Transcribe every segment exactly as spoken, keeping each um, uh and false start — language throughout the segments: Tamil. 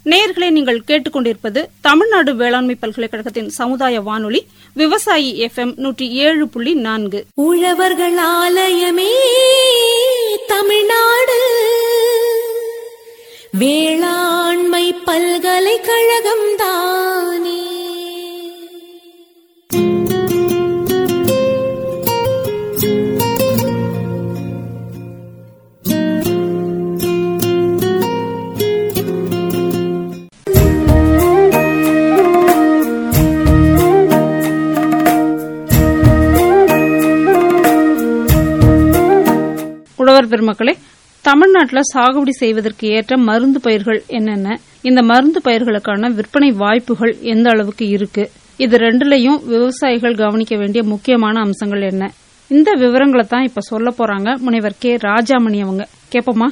நேயர்களே, நீங்கள் கேட்டுக்கொண்டிருப்பது தமிழ்நாடு வேளாண்மை பல்கலைக்கழகத்தின் சமுதாய வானொலி விவசாயி எஃப் எம் நூற்றி ஏழு புள்ளி நான்கு. உழவர்கள் ஆலயமே தமிழ்நாடு வேளாண்மை பல்கலைக்கழகம் தானே. உழவர் பெருமக்களே, தமிழ்நாட்டில் சாகுபடி செய்வதற்கு ஏற்ற மருந்து பயிர்கள் என்னென்ன, இந்த மருந்து பயிர்களுக்கான விற்பனை வாய்ப்புகள் எந்த அளவுக்கு இருக்கு, இது ரெண்டுலையும் விவசாயிகள் கவனிக்க வேண்டிய முக்கியமான அம்சங்கள் என்ன, இந்த விவரங்களை தான் இப்ப சொல்ல போறாங்க முனைவர் கே ராஜாமணி அவங்க. கேப்போமா?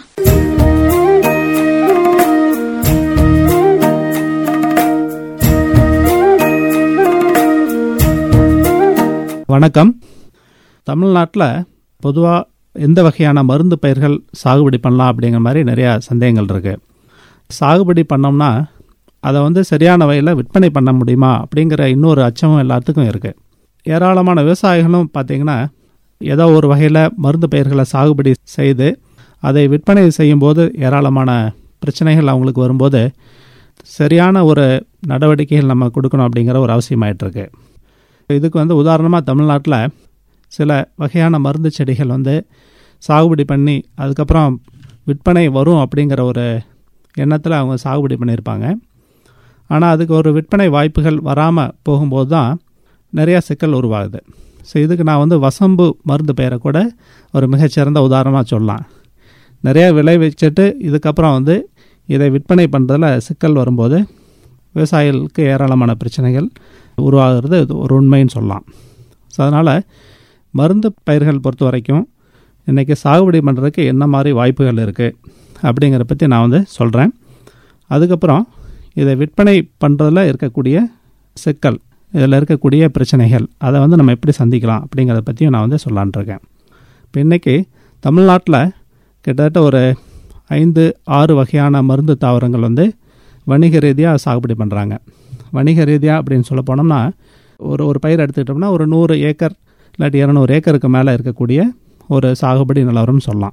வணக்கம். தமிழ்நாட்டில் பொதுவாக எந்த வகையான மருந்து பயிர்கள் சாகுபடி பண்ணலாம் அப்படிங்கிற மாதிரி நிறையா சந்தேகங்கள் இருக்குது. சாகுபடி பண்ணோம்னா அதை வந்து சரியான வகையில் விற்பனை பண்ண முடியுமா அப்படிங்கிற இன்னொரு அச்சமும் எல்லாத்துக்கும் இருக்குது. ஏராளமான விவசாயிகளும் பார்த்திங்கன்னா ஏதோ ஒரு வகையில் மருந்து பயிர்களை சாகுபடி செய்து அதை விற்பனை செய்யும்போது ஏராளமான பிரச்சனைகள் அவங்களுக்கு வரும்போது சரியான ஒரு நடவடிக்கைகள் நம்ம கொடுக்கணும் அப்படிங்கிற ஒரு அவசியமாயிட்டிருக்கு. இதுக்கு வந்து உதாரணமாக தமிழ்நாட்டில் சில வகையான மருந்து செடிகள் வந்து சாகுபடி பண்ணி அதுக்கப்புறம் விற்பனை வரும் அப்படிங்கிற ஒரு எண்ணத்தில் அவங்க சாகுபடி பண்ணியிருப்பாங்க. ஆனால் அதுக்கு ஒரு விற்பனை வாய்ப்புகள் வராமல் போகும்போது தான் நிறையா சிக்கல் உருவாகுது. ஸோ இதுக்கு நான் வந்து வசம்பு மருந்து பெயரை கூட ஒரு மிகச்சிறந்த உதாரணமாக சொல்லலாம். நிறையா விளைவிச்சிட்டு இதுக்கப்புறம் வந்து இதை விற்பனை பண்ணுறதுல சிக்கல் வரும்போது விவசாயிகளுக்கு ஏராளமான பிரச்சனைகள் உருவாகிறது ஒரு உண்மைன்னு சொல்லலாம். ஸோ அதனால் மருந்து பயிர்கள் பொறுத்த வரைக்கும் இன்றைக்கி சாகுபடி பண்ணுறதுக்கு என்ன மாதிரி வாய்ப்புகள் இருக்குது அப்படிங்கிற பற்றி நான் வந்து சொல்கிறேன். அதுக்கப்புறம் இதை விற்பனை பண்ணுறதுல இருக்கக்கூடிய சிக்கல், இதில் இருக்கக்கூடிய பிரச்சனைகள், அதை வந்து நம்ம எப்படி சந்திக்கலாம் அப்படிங்கிறத பற்றியும் நான் வந்து சொல்லான்ட்ருக்கேன். இப்போ இன்றைக்கி தமிழ்நாட்டில் கிட்டத்தட்ட ஒரு ஐந்து ஆறு வகையான மருந்து தாவரங்கள் வந்து வணிக ரீதியாக சாகுபடி பண்ணுறாங்க. வணிக ரீதியாக அப்படின்னு சொல்ல போனோம்னா ஒரு ஒரு பயிர் எடுத்துக்கிட்டோம்னா ஒரு நூறு ஏக்கர் இல்லாட்டி இரநூறு ஏக்கருக்கு மேலே இருக்கக்கூடிய ஒரு சாகுபடி நிலவரம் சொல்லலாம்.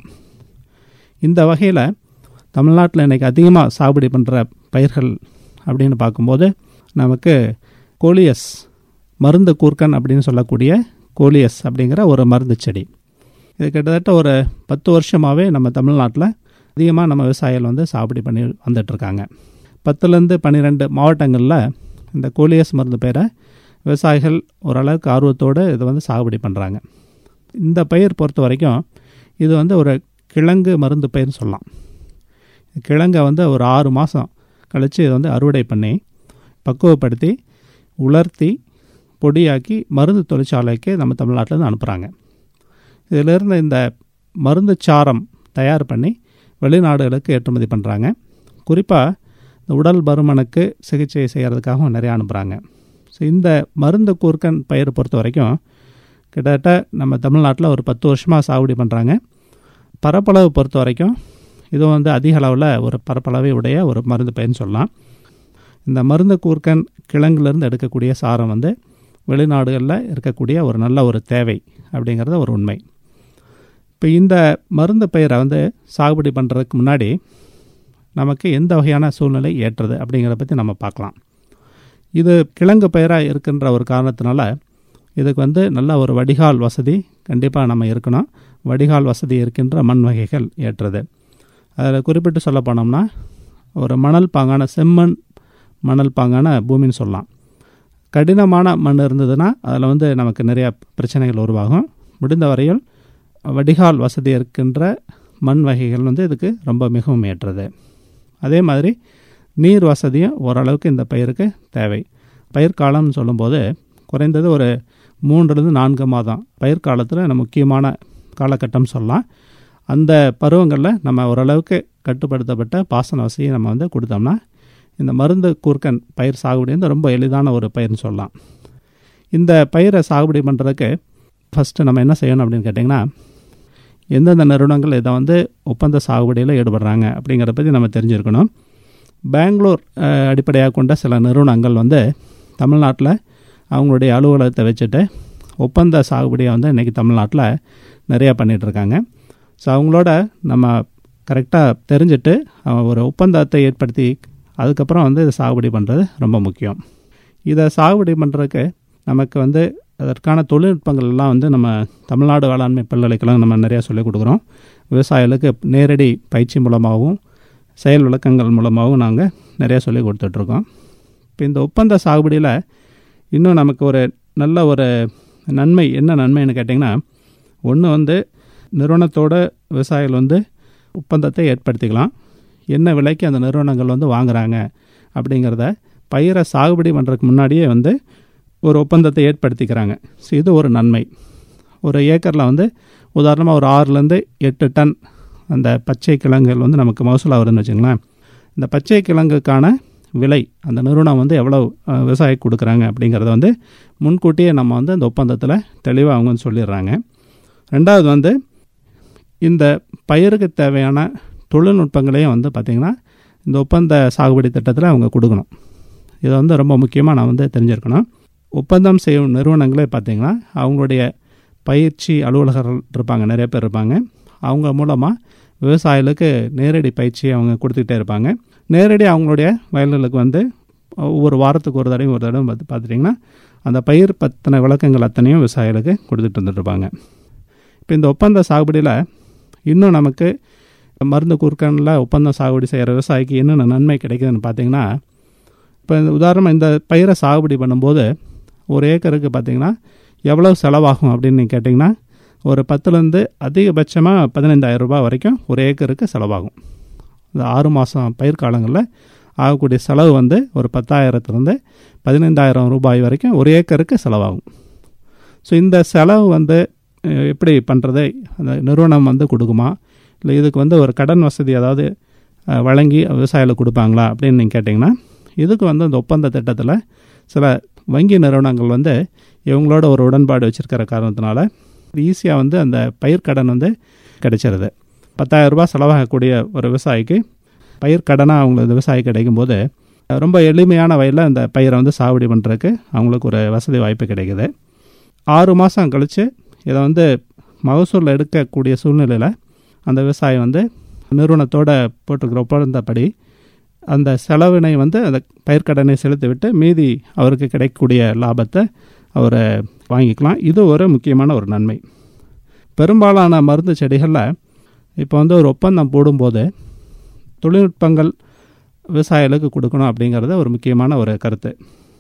இந்த வகையில் தமிழ்நாட்டில் இன்றைக்கி அதிகமாக சாகுபடி பண்ணுற பயிர்கள் அப்படின்னு பார்க்கும்போது நமக்கு கோலியஸ் மருந்து கூர்க்கன் அப்படின்னு சொல்லக்கூடிய கோலியஸ் அப்படிங்கிற ஒரு மருந்து செடி, இது கிட்டத்தட்ட ஒரு பத்து வருஷமாகவே நம்ம தமிழ்நாட்டில் அதிகமாக நம்ம விவசாயிகள் வந்து சாகுபடி பண்ணி வந்துட்டுருக்காங்க. பத்துலேருந்து பன்னிரெண்டு மாவட்டங்களில் இந்த கோலியஸ் மருந்து பயிரை விவசாயிகள் ஓரளவுக்கு ஆர்வத்தோடு இதை வந்து சாகுபடி பண்ணுறாங்க. இந்த பயிர் பொறுத்த வரைக்கும் இது வந்து ஒரு கிழங்கு மருந்து பயிர்னு சொல்லலாம். கிழங்கை வந்து ஒரு ஆறு மாதம் கழித்து இதை வந்து அறுவடை பண்ணி பக்குவப்படுத்தி உலர்த்தி பொடியாக்கி மருந்து தொழிற்சாலைக்கு நம்ம தமிழ்நாட்டிலேருந்து அனுப்புகிறாங்க. இதிலிருந்து இந்த மருந்து சாரம் தயார் பண்ணி வெளிநாடுகளுக்கு ஏற்றுமதி பண்ணுறாங்க. குறிப்பாக இந்த உடல் பருமனுக்கு சிகிச்சை செய்கிறதுக்காகவும் நிறையா அனுப்புகிறாங்க. ஸோ இந்த மருந்து கூர்க்கன் பயிர் பொறுத்த வரைக்கும் கிட்டத்தட்ட நம்ம தமிழ்நாட்டில் ஒரு பத்து வருஷமாக சாகுபடி பண்ணுறாங்க. பரப்பளவு பொறுத்த வரைக்கும் இது வந்து அதிக அளவில் ஒரு பரப்பளவை உடைய ஒரு மருந்து பயிர்னு சொல்லலாம். இந்த மருந்து கூர்க்கன் கிழங்குலேருந்து எடுக்கக்கூடிய சாரம் வந்து வெளிநாடுகளில் இருக்கக்கூடிய ஒரு நல்ல ஒரு தேவை அப்படிங்கிறது ஒரு உண்மை. இப்போ இந்த மருந்து பயிரை வந்து சாகுபடி பண்ணுறதுக்கு முன்னாடி நமக்கு எந்த வகையான சூழ்நிலை ஏற்றது அப்படிங்கிறத பற்றி நம்ம பார்க்கலாம். இது கிழங்கு பயிராக இருக்கின்ற ஒரு காரணத்தினால இதுக்கு வந்து நல்ல ஒரு வடிகால் வசதி கண்டிப்பாக நம்ம இருக்கணும். வடிகால் வசதி இருக்கின்ற மண் வகைகள் ஏற்றது. அதில் குறிப்பிட்டு சொல்ல போனோம்னா ஒரு மணல் பாங்கான செம்மண் மணல் பாங்கான பூமின்னு சொல்லலாம். கடினமான மண் இருந்ததுன்னா அதில் வந்து நமக்கு நிறையா பிரச்சனைகள் உருவாகும். முடிந்த வரையில் வடிகால் வசதி இருக்கின்ற மண் வகைகள் வந்து இதுக்கு ரொம்ப மிகவும் ஏற்றது. அதே மாதிரி நீர் வசதியும் ஓரளவுக்கு இந்த பயிருக்கு தேவை. பயிர் காலம்னு சொல்லும்போது குறைந்தது ஒரு மூன்றுலேருந்து நான்கு மாதம் பயிர் காலத்தில் நம்ம முக்கியமான காலகட்டம் சொல்லலாம். அந்த பருவங்களில் நம்ம ஓரளவுக்கு கட்டுப்படுத்தப்பட்ட பாசன வசதியை நம்ம வந்து கொடுத்தோம்னா இந்த மருந்து கூர்க்கன் பயிர் சாகுபடி வந்து ரொம்ப எளிதான ஒரு பயிர்னு சொல்லலாம். இந்த பயிரை சாகுபடி பண்ணுறதுக்கு ஃபஸ்ட்டு நம்ம என்ன செய்யணும் அப்படின்னு கேட்டிங்கன்னா, எந்தெந்த நிறுவனங்கள் இதை வந்து ஒப்பந்த சாகுபடியில் ஈடுபடுறாங்க அப்படிங்கிறத பற்றி நம்ம தெரிஞ்சிருக்கணும். பெங்களூர் அடிப்படையாக கொண்ட சில நிறுவனங்கள் வந்து தமிழ்நாட்டில் அவங்களுடைய அலுவலகத்தை வச்சுட்டு ஒப்பந்த சாகுபடியை வந்து இன்றைக்கி தமிழ்நாட்டில் நிறையா பண்ணிகிட்ருக்காங்க. ஸோ அவங்களோட நம்ம கரெக்டாக தெரிஞ்சுட்டு ஒரு ஒப்பந்தத்தை ஏற்படுத்தி அதுக்கப்புறம் வந்து இதை சாகுபடி பண்ணுறது ரொம்ப முக்கியம். இதை சாகுபடி பண்ணுறதுக்கு நமக்கு வந்து அதற்கான தொழில்நுட்பங்கள் எல்லாம் வந்து நம்ம தமிழ்நாடு வேளாண்மை பல்கலைக்கழகம் நம்ம நிறையா சொல்லிக் கொடுக்குறோம். விவசாயிகளுக்கு நேரடி பயிற்சி மூலமாகவும் செயல் விளக்கங்கள் மூலமாகவும் நாங்கள் நிறையா சொல்லி கொடுத்துட்ருக்கோம். இப்போ இந்த ஒப்பந்த சாகுபடியில் இன்னும் நமக்கு ஒரு நல்ல ஒரு நன்மை என்ன நன்மைன்னு கேட்டிங்கன்னா, ஒன்று வந்து நிறுவனத்தோட விவசாயிகள் வந்து ஒப்பந்தத்தை ஏற்படுத்திக்கலாம். என்ன விலைக்கு அந்த நிறுவனங்கள் வந்து வாங்குகிறாங்க அப்படிங்கிறத பயிரை சாகுபடி பண்ணுறதுக்கு முன்னாடியே வந்து ஒரு ஒப்பந்தத்தை ஏற்படுத்திக்கிறாங்க. ஸோ இது ஒரு நன்மை. ஒரு ஏக்கரில் வந்து உதாரணமாக ஒரு ஆறுலேருந்து எட்டு டன் அந்த பச்சை கிழங்குகள் வந்து நமக்கு மகசூலாக வருதுன்னு வச்சுங்களேன். இந்த பச்சை கிழங்குக்கான விலை அந்த நிறுவனம் வந்து எவ்வளோ விவசாயிக்கு கொடுக்குறாங்க அப்படிங்கிறத வந்து முன்கூட்டியே நம்ம வந்து அந்த ஒப்பந்தத்தில் தெளிவாக அவங்க வந்து சொல்லிடுறாங்க. ரெண்டாவது வந்து இந்த பயிருக்கு தேவையான தொழில்நுட்பங்களையும் வந்து பார்த்திங்கன்னா இந்த ஒப்பந்த சாகுபடி திட்டத்தில் அவங்க கொடுக்கணும். இதை வந்து ரொம்ப முக்கியமாக நான் வந்து தெரிஞ்சிருக்கணும். ஒப்பந்தம் செய்யும் நிறுவனங்களே பார்த்திங்கன்னா அவங்களுடைய பயிற்சி அலுவலகர்கள் இருப்பாங்க, நிறைய பேர் இருப்பாங்க. அவங்க மூலமாக விவசாயிகளுக்கு நேரடி பயிற்சியை அவங்க கொடுத்துக்கிட்டே இருப்பாங்க. நேரடி அவங்களுடைய வயல்களுக்கு வந்து ஒவ்வொரு வாரத்துக்கு ஒரு தடவை ஒரு தடவை பார்த்து பார்த்துட்டிங்கன்னா அந்த பயிர் பற்றின விளக்கங்கள் அத்தனையும் விவசாயிகளுக்கு கொடுத்துட்டு வந்துட்டுருப்பாங்க. இப்போ இந்த ஒப்பந்த சாகுபடியில் இன்னும் நமக்கு மருந்து குறுக்கனில் ஒப்பந்தம் சாகுபடி செய்கிற விவசாயிக்கு என்னென்ன நன்மை கிடைக்குதுன்னு பார்த்திங்கன்னா, இப்போ உதாரணமாக இந்த பயிரை சாகுபடி பண்ணும்போது ஒரு ஏக்கருக்கு பார்த்திங்கன்னா எவ்வளோ செலவாகும் அப்படின்னு கேட்டிங்கன்னா, ஒரு பத்துலேருந்து அதிகபட்சமாக பதினைந்தாயிரம் ரூபாய் வரைக்கும் ஒரு ஏக்கருக்கு செலவாகும். இந்த ஆறு மாதம் பயிர் காலங்களில் ஆகக்கூடிய செலவு வந்து ஒரு பத்தாயிரத்துலேருந்து பதினைந்தாயிரம் ரூபாய் வரைக்கும் ஒரு ஏக்கருக்கு செலவாகும். ஸோ இந்த செலவு வந்து எப்படி பண்ணுறது, அந்த நிறுவனம் வந்து கொடுக்குமா, இல்லை இதுக்கு வந்து ஒரு கடன் வசதி அதாவது வழங்கி விவசாயிகளுக்கு கொடுப்பாங்களா அப்படின்னு நீங்கள் கேட்டிங்கன்னா, இதுக்கு வந்து அந்த ஒப்பந்த திட்டத்தில் சில வங்கி நிறுவனங்கள் வந்து இவங்களோட ஒரு உடன்பாடு வச்சுருக்கிற காரணத்தினால ஈஸியாக வந்து அந்த பயிர்க்கடன் வந்து கிடைச்சிருது. பத்தாயிரம் ரூபாய் செலவாகக்கூடிய ஒரு விவசாயிக்கு பயிர்க்கடனாக அவங்களுக்கு விவசாயி கிடைக்கும்போது ரொம்ப எளிமையான வகையில் அந்த பயிரை வந்து சாகுபடி பண்ணுறதுக்கு அவங்களுக்கு ஒரு வசதி வாய்ப்பு கிடைக்குது. ஆறு மாதம் கழித்து இதை வந்து மகசூல் எடுக்கக்கூடிய சூழ்நிலையில் அந்த விவசாயி வந்து நிறுவனத்தோடு போட்டிருக்கிற ஒப்பந்தப்படி அந்த செலவினை வந்து அந்த பயிர்க்கடனை செலுத்திவிட்டு மீதி அவருக்கு கிடைக்கக்கூடிய லாபத்தை அவரை வாங்கிக்கலாம். இது ஒரு முக்கியமான ஒரு நன்மை. பெரும்பாலான மருந்து செடிகளில் இப்போ வந்து ஒரு ஒப்பந்தம் போடும்போது தொழில்நுட்பங்கள் விவசாயிகளுக்கு கொடுக்கணும் அப்படிங்கிறது ஒரு முக்கியமான ஒரு கருத்து.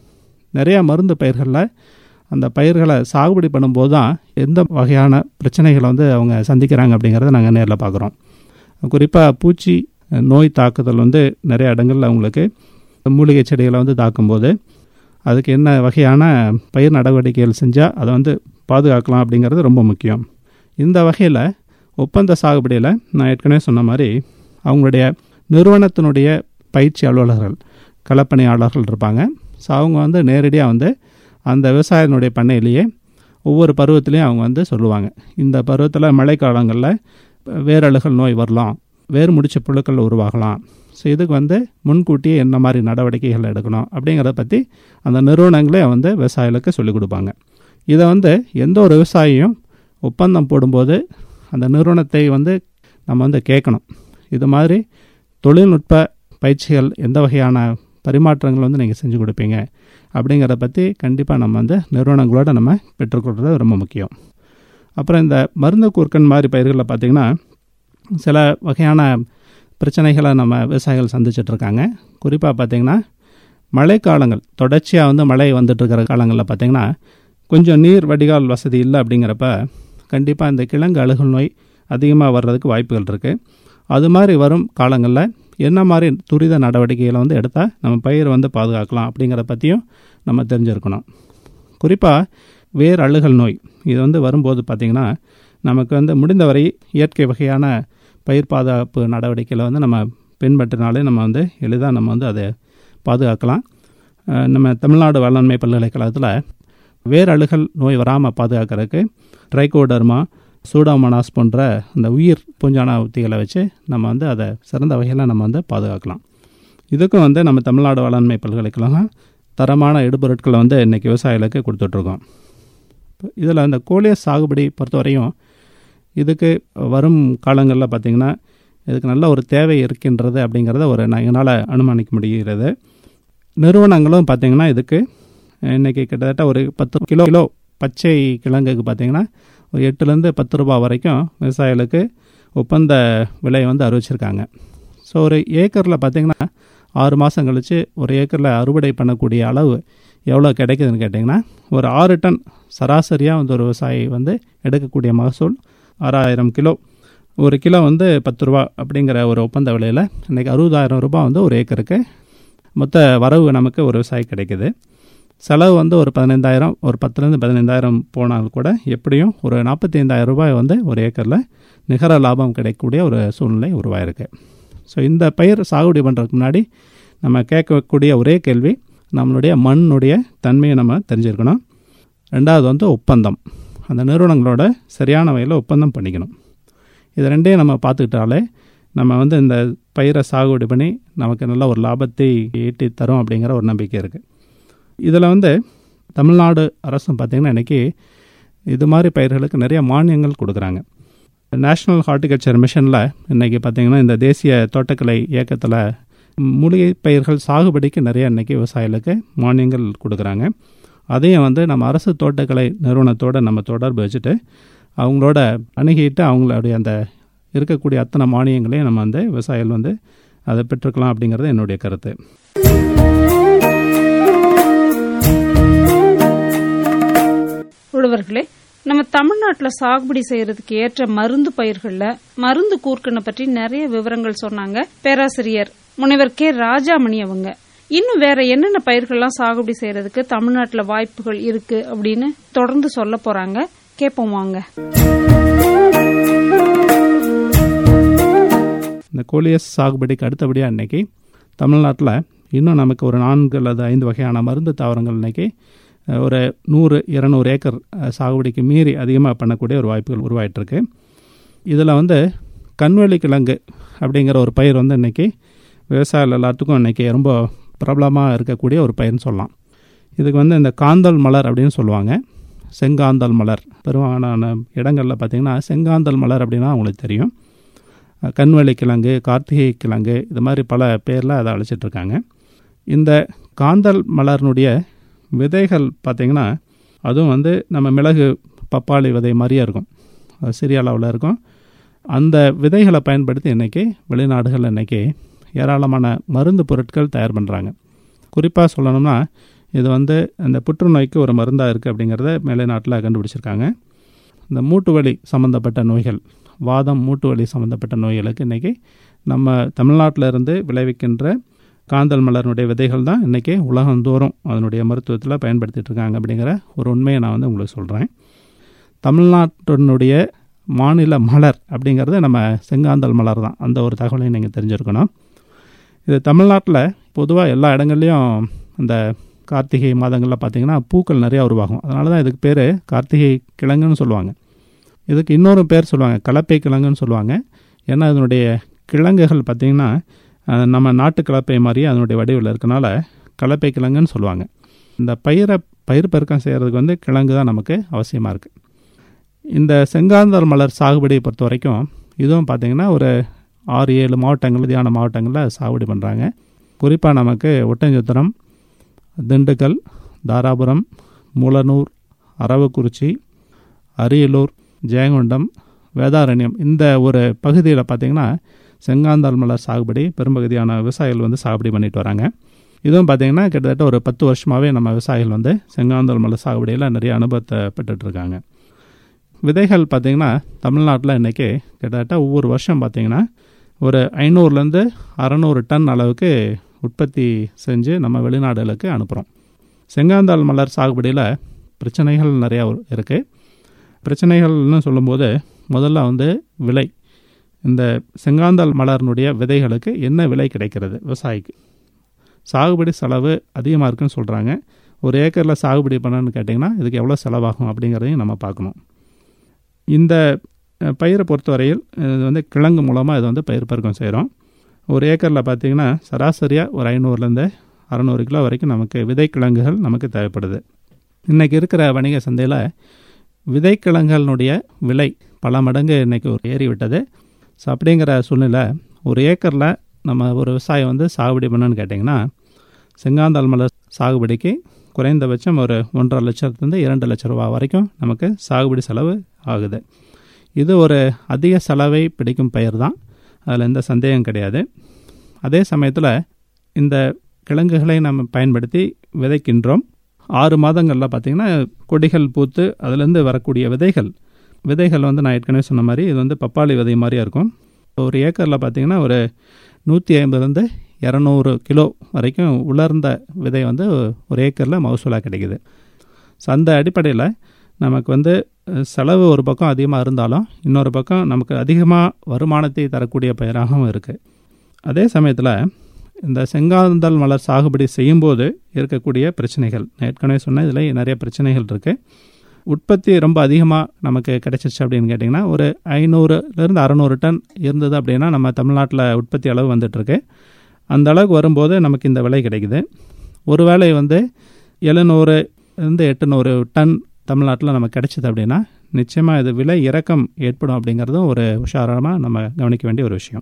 நிறையா மருந்து பயிர்களில் அந்த பயிர்களை சாகுபடி பண்ணும்போது தான் எந்த வகையான பிரச்சனைகளை வந்து அவங்க சந்திக்கிறாங்க அப்படிங்கிறத நாங்கள் நேரில் பார்க்குறோம். குறிப்பாக பூச்சி நோய் தாக்குதல் வந்து நிறைய இடங்களில் அவங்களுக்கு மூலிகை செடிகளை வந்து தாக்கும்போது அதுக்கு என்ன வகையான பயிர் நடவடிக்கைகள் செஞ்சால் அதை வந்து பாதுகாக்கலாம் அப்படிங்கிறது ரொம்ப முக்கியம். இந்த வகையில் ஒப்பந்த சாகுபடியில் நான் ஏற்கனவே சொன்ன மாதிரி அவங்களுடைய நிறுவனத்தினுடைய பயிற்சி அலுவலர்கள் களப்பணியாளர்கள் இருப்பாங்க. ஸோ அவங்க வந்து நேரடியாக வந்து அந்த விவசாயினுடைய பண்ணையிலேயே ஒவ்வொரு பருவத்திலையும் அவங்க வந்து சொல்லுவாங்க, இந்த பருவத்தில் மழைக்காலங்களில் வேரழுகல் நோய் வரலாம், வேறு முடிச்ச புழுக்கள் உருவாகலாம். ஸோ இதுக்கு வந்து முன்கூட்டியே என்ன மாதிரி நடவடிக்கைகள் எடுக்கணும் அப்படிங்கிறத பற்றி அந்த நிறுவனங்களே வந்து விவசாயிகளுக்கு சொல்லிக் கொடுப்பாங்க. இதை வந்து எந்த ஒரு விவசாயியும் ஒப்பந்தம் போடும்போது அந்த நிறுவனத்தை வந்து நம்ம வந்து கேட்கணும், இது மாதிரி தொழில்நுட்ப பயிற்சிகள் எந்த வகையான பரிமாற்றங்கள் வந்து நீங்கள் செஞ்சு கொடுப்பீங்க அப்படிங்கிறத பற்றி கண்டிப்பாக நம்ம வந்து நிறுவனங்களோட நம்ம பெற்றுக்கொள்கிறது ரொம்ப முக்கியம். அப்புறம் இந்த மருந்து கூர்க்கன் மாதிரி பயிர்களில் பார்த்திங்கன்னா சில வகையான பிரச்சனைகளை நம்ம விவசாயிகள் சந்திச்சிட்ருக்காங்க. குறிப்பாக பார்த்திங்கன்னா மழைக்காலங்கள் தொடர்ச்சியாக வந்து மழை வந்துட்டுருக்கிற காலங்களில் பார்த்திங்கன்னா கொஞ்சம் நீர் வடிகால் வசதி இல்லை அப்படிங்கிறப்ப கண்டிப்பாக இந்த கிழங்கு அழுகல் நோய் அதிகமாக வர்றதுக்கு வாய்ப்புகள் இருக்குது. அது மாதிரி வரும் காலங்களில் என்ன மாதிரி துரித நடவடிக்கைகளை வந்து எடுத்தால் நம்ம பயிரை வந்து பாதுகாக்கலாம் அப்படிங்கிறத பற்றியும் நம்ம தெரிஞ்சிருக்கணும். குறிப்பாக வேர் அழுகல் நோய் இது வந்து வரும்போது பார்த்திங்கன்னா நமக்கு வந்து முடிந்தவரை இயற்கை வகையான பயிர் பாதுகாப்பு நடவடிக்கைகளை வந்து நம்ம பின்பற்றினாலே நம்ம வந்து எளிதாக நம்ம வந்து அதை பாதுகாக்கலாம். நம்ம தமிழ்நாடு வேளாண்மை பல்கலைக்கழகத்தில் வேர் அழுகல் நோய் வராமல் பாதுகாக்கிறதுக்கு ட்ரைகோடர்மா, சூடாமோனாஸ் போன்ற அந்த உயிர் பூஞ்சான உத்திகளை வச்சு நம்ம வந்து அதை சிறந்த வகையில் நம்ம வந்து பாதுகாக்கலாம். இதுக்கும் வந்து நம்ம தமிழ்நாடு வேளாண்மை பல்கலைக்கழகம் தரமான இடுபொருட்களை வந்து இன்றைக்கி விவசாயிகளுக்கு கொடுத்துட்ருக்கோம். இதில் இந்த கோலியஸ் சாகுபடி பொறுத்தவரையும் இதுக்கு வரும் காலங்களில் பார்த்திங்கன்னா இதுக்கு நல்ல ஒரு தேவை இருக்கின்றது அப்படிங்கிறத ஒரு என்னால் அனுமானிக்க முடிகிறது. நிறுவனங்களும் பார்த்திங்கன்னா இதுக்கு இன்றைக்கி கிட்டத்தட்ட ஒரு பத்து கிலோ கிலோ பச்சை கிழங்குக்கு பார்த்திங்கன்னா ஒரு எட்டுலேருந்து பத்து ரூபா வரைக்கும் விவசாயிகளுக்கு ஒப்பந்த விலை வந்து அறிவிச்சிருக்காங்க. ஸோ ஒரு ஏக்கரில் பார்த்திங்கன்னா ஆறு மாதம் கழித்து ஒரு ஏக்கரில் அறுவடை பண்ணக்கூடிய அளவு எவ்வளோ கிடைக்குதுன்னு கேட்டிங்கன்னா ஒரு ஆறு டன் சராசரியாக வந்து ஒரு விவசாயி வந்து எடுக்கக்கூடிய மகசூல் ஆறாயிரம் கிலோ. ஒரு கிலோ வந்து பத்து ரூபா அப்படிங்கிற ஒரு ஒப்பந்த விலையில் இன்றைக்கி அறுபதாயிரம் ரூபாய் வந்து ஒரு ஏக்கருக்கு மொத்த வரவு நமக்கு ஒரு விவசாயி கிடைக்குது. செலவு வந்து ஒரு பதினைந்தாயிரம் ஒரு பத்துலேருந்து பதினைந்தாயிரம் போனால் கூட எப்படியும் ஒரு நாற்பத்தி ஐந்தாயிரம் ரூபாய் வந்து ஒரு ஏக்கரில் நிகர லாபம் கிடைக்கக்கூடிய ஒரு சூழ்நிலை உருவாயிருக்கு. ஸோ இந்த பயிர் சாகுபடி பண்ணுறதுக்கு முன்னாடி நம்ம கேட்கக்கூடிய ஒரே கேள்வி, நம்மளுடைய மண்ணுடைய தன்மையை நம்ம தெரிஞ்சிருக்கணும். ரெண்டாவது வந்து ஒப்பந்தம், அந்த நிறுவனங்களோட சரியான வகையில் ஒப்பந்தம் பண்ணிக்கணும். இது ரெண்டையும் நம்ம பார்த்துக்கிட்டாலே நம்ம வந்து இந்த பயிரை சாகுபடி பண்ணி நமக்கு நல்ல ஒரு லாபத்தை ஈட்டி தரும் அப்படிங்கிற ஒரு நம்பிக்கை இருக்குது. இதில் வந்து தமிழ்நாடு அரசும் பார்த்திங்கன்னா இன்றைக்கி இது மாதிரி பயிர்களுக்கு நிறைய மானியங்கள் கொடுக்குறாங்க. நேஷ்னல் ஹார்டிகல்ச்சர் மிஷனில் இன்றைக்கி பார்த்திங்கன்னா இந்த தேசிய தோட்டக்கலை இயக்கத்தில் மூலிகை பயிர்கள் சாகுபடிக்கு நிறைய இன்றைக்கி விவசாயிகளுக்கு மானியங்கள் கொடுக்குறாங்க. அதையும் வந்து நம்ம அரசு தோட்டக்கலை நிறுவனத்தோடு நம்ம தொடர்பு வச்சுட்டு அவங்களோட அணுகிட்டு அவங்களுடைய அந்த இருக்கக்கூடிய அத்தனை மானியங்களையும் நம்ம வந்து விவசாயிகள் வந்து அதை பெற்றுக்கலாம் அப்படிங்கிறது என்னுடைய கருத்து. உழவர்களே, நம்ம தமிழ்நாட்டில் சாகுபடி செய்யறதுக்கு ஏற்ற மருந்து பயிர்களில் மருந்து கூர்க்கனை பற்றி நிறைய விவரங்கள் சொன்னாங்க பேராசிரியர் முனைவர் கே ராஜாமணி அவங்க. இன்னும் வேற என்னென்ன பயிர்கள்லாம் சாகுபடி செய்யறதுக்கு தமிழ்நாட்டில் வாய்ப்புகள் இருக்கு அப்படின்னு தொடர்ந்து சொல்ல போறாங்க. கேட்போம் வாங்க. இந்த கோலியஸ் சாகுபடிக்கு அடுத்தபடியாக இன்னைக்கு தமிழ்நாட்டில் இன்னும் நமக்கு ஒரு நான்கு அல்லது ஐந்து வகையான மருந்து தாவரங்கள் இன்னைக்கு ஒரு நூறு இருநூறு ஏக்கர் சாகுபடிக்கு மீறி அதிகமாக பண்ணக்கூடிய ஒரு வாய்ப்புகள் உருவாயிட்டிருக்கு. இதில் வந்து கண்வெளி கிழங்கு அப்படிங்கிற ஒரு பயிர் வந்து இன்றைக்கி விவசாயிகள் எல்லாத்துக்கும் இன்றைக்கி ரொம்ப பிரபலமாக இருக்கக்கூடிய ஒரு பயிர்னு சொல்லலாம். இதுக்கு வந்து இந்த காந்தல் மலர் அப்படின்னு சொல்லுவாங்க, செங்காந்தல் மலர். பெரும்பாலான இடங்களில் பார்த்திங்கன்னா செங்காந்தல் மலர் அப்படின்னா அவங்களுக்கு தெரியும். கண்வெளி கிழங்கு, கார்த்திகை கிழங்கு, இது மாதிரி பல பேரில் அதை அழைச்சிட்ருக்காங்க. இந்த காந்தல் மலர்னுடைய விதைகள் பார்த்திங்கன்னா அதுவும் வந்து நம்ம மிளகு பப்பாளி விதை மாதிரியே இருக்கும், சிறிய அளவில் இருக்கும். அந்த விதைகளை பயன்படுத்தி இன்றைக்கி வெளிநாடுகள் இன்றைக்கி ஏராளமான மருந்து பொருட்கள் தயார் பண்ணுறாங்க. குறிப்பாக சொல்லணும்னா இது வந்து இந்த புற்றுநோய்க்கு ஒரு மருந்தாக இருக்குது அப்படிங்கிறத மேலை நாட்டில் கண்டுபிடிச்சிருக்காங்க. இந்த மூட்டு வலி சம்மந்தப்பட்ட நோய்கள், வாதம் மூட்டு வலி சம்மந்தப்பட்ட நோய்களுக்கு இன்றைக்கி நம்ம தமிழ்நாட்டில் இருந்து விளைவிக்கின்ற காந்தல் மலர்னுடைய விதைகள் தான் இன்றைக்கி உலகந்தோறும் அதனுடைய மருத்துவத்தில் பயன்படுத்திகிட்டு இருக்காங்க அப்படிங்கிற ஒரு உண்மையை நான் வந்து உங்களுக்கு சொல்கிறேன். தமிழ்நாட்டினுடைய மாநில மலர் அப்படிங்கிறது நம்ம செங்காந்தல் மலர் தான். அந்த ஒரு தகவலையும் நீங்கள் தெரிஞ்சிருக்கணும். இது தமிழ்நாட்டில் பொதுவாக எல்லா இடங்கள்லையும் இந்த கார்த்திகை மாதங்களில் பார்த்திங்கன்னா பூக்கள் நிறையா உருவாகும். அதனால தான் இதுக்கு பேர் கார்த்திகை கிழங்குன்னு சொல்லுவாங்க. இதுக்கு இன்னொரு பேர் சொல்லுவாங்க, கலப்பை கிழங்குன்னு சொல்லுவாங்க. ஏன்னா இதனுடைய கிழங்குகள் பார்த்திங்கன்னா நம்ம நாட்டு கலப்பை மாதிரி அதனுடைய வடிவில் இருக்கனால கலப்பை கிழங்குன்னு சொல்லுவாங்க. இந்த பயிரை பயிர் பெருக்கம் செய்கிறதுக்கு வந்து கிழங்கு தான் நமக்கு அவசியமாக இருக்குது. இந்த செங்காந்தல் மலர் சாகுபடியை பொறுத்த வரைக்கும் இதுவும் பார்த்திங்கன்னா ஒரு ஆறு ஏழு மாவட்டங்கள் மத்தியான மாவட்டங்களில் சாகுபடி பண்ணுறாங்க. குறிப்பாக நமக்கு ஒட்டஞ்சத்திரம், திண்டுக்கல், தாராபுரம், மூலனூர், அரவக்குறிச்சி, அரியலூர், ஜெயங்கொண்டம், வேதாரண்யம் இந்த ஒரு பகுதியில் பார்த்திங்கன்னா செங்காந்தல் மலர் சாகுபடி பெரும்பகுதியான விவசாயிகள் வந்து சாகுபடி பண்ணிட்டு வராங்க. இதுவும் பார்த்திங்கன்னா கிட்டத்தட்ட ஒரு பத்து வருஷமாகவே நம்ம விவசாயிகள் வந்து செங்காந்தல் மலர் சாகுபடியில் நிறைய அனுபவத்தை பெற்றுட்ருக்காங்க. விதைகள் பார்த்திங்கன்னா தமிழ்நாட்டில் இன்றைக்கி கிட்டத்தட்ட ஒவ்வொரு வருஷம் பார்த்திங்கன்னா ஒரு ஐநூறுலேருந்து அறநூறு டன் அளவுக்கு உற்பத்தி செஞ்சு நம்ம வெளிநாடுகளுக்கு அனுப்புகிறோம். செங்காந்தல் மலர் சாகுபடியில் பிரச்சனைகள் நிறையா இருக்குது. பிரச்சனைகள்னு சொல்லும்போது முதல்ல வந்து விலை. இந்த செங்காந்தல் மலர்னுடைய விதைகளுக்கு என்ன விலை கிடைக்கிறது விவசாயிக்கு? சாகுபடி செலவு அதிகமாக இருக்குன்னு சொல்கிறாங்க. ஒரு ஏக்கரில் சாகுபடி பண்ணணுன்னு கேட்டிங்கன்னா இதுக்கு எவ்வளோ செலவாகும் அப்படிங்கிறதையும் நம்ம பார்க்கணும். இந்த பயிரை பொறுத்தவரையில் இது வந்து கிழங்கு மூலமாக இது வந்து பயிர் பெருக்கம் செய்கிறோம். ஒரு ஏக்கரில் பார்த்திங்கன்னா சராசரியாக ஒரு ஐநூறுலேருந்து அறநூறு கிலோ வரைக்கும் நமக்கு விதைக்கிழங்குகள் நமக்கு தேவைப்படுது. இன்றைக்கி இருக்கிற வணிக சந்தையில் விதைக்கிழங்குகளுடைய விலை பல மடங்கு இன்றைக்கி ஏறிவிட்டது. ஸோ அப்படிங்கிற சூழ்நிலை ஒரு ஏக்கரில் நம்ம ஒரு விவசாயம் வந்து சாகுபடி பண்ணணுன்னு கேட்டிங்கன்னா செங்காந்தாள் மலர் சாகுபடிக்கு குறைந்தபட்சம் ஒரு ஒன்றரை லட்சத்துலேருந்து இரண்டு லட்ச ரூபா வரைக்கும் நமக்கு சாகுபடி செலவு ஆகுது. இது ஒரு அதிக செலவை பிடிக்கும் பயிர் தான், அதில் எந்த சந்தேகம் கிடையாது. அதே சமயத்தில் இந்த கிழங்குகளை நம்ம பயன்படுத்தி விதைக்கின்றோம். ஆறு மாதங்களில் பார்த்திங்கன்னா கொடிகள் பூத்து அதிலேருந்து வரக்கூடிய விதைகள் விதைகள் வந்து நான் ஏற்கனவே சொன்ன மாதிரி இது வந்து பப்பாளி விதை மாதிரியாக இருக்கும். ஒரு ஏக்கரில் பார்த்திங்கன்னா ஒரு நூற்றி ஐம்பதுலேருந்து இரநூறு கிலோ வரைக்கும் உலர்ந்த விதை வந்து ஒரு ஏக்கரில் மகசூலாக கிடைக்குது. ஸோ அந்த அடிப்படையில் நமக்கு வந்து செலவு ஒரு பக்கம் அதிகமாக இருந்தாலும் இன்னொரு பக்கம் நமக்கு அதிகமாக வருமானத்தை தரக்கூடிய பயிராகவும் இருக்குது. அதே சமயத்தில் இந்த செங்காந்தள் மலர் சாகுபடி செய்யும்போது இருக்கக்கூடிய பிரச்சனைகள் ஏற்கனவே சொன்ன இதில் நிறைய பிரச்சனைகள் இருக்குது. உற்பத்தி ரொம்ப அதிகமாக நமக்கு கிடைச்சிச்சு அப்படின்னு கேட்டிங்கன்னா ஒரு ஐநூறுலேருந்து அறநூறு டன் இருந்தது அப்படின்னா நம்ம தமிழ்நாட்டில் உற்பத்தி அளவு வந்துட்டுருக்கு. அந்த அளவுக்கு வரும்போது நமக்கு இந்த விலை கிடைக்குது. ஒரு வேளை வந்து எழுநூறுலேருந்து எட்டுநூறு டன் தமிழ்நாட்டில் நமக்கு கிடைச்சிது அப்படின்னா நிச்சயமாக இது விலை இறக்கம் ஏற்படும் அப்படிங்கிறதும் ஒரு உஷாரமாக நம்ம கவனிக்க வேண்டிய ஒரு விஷயம்.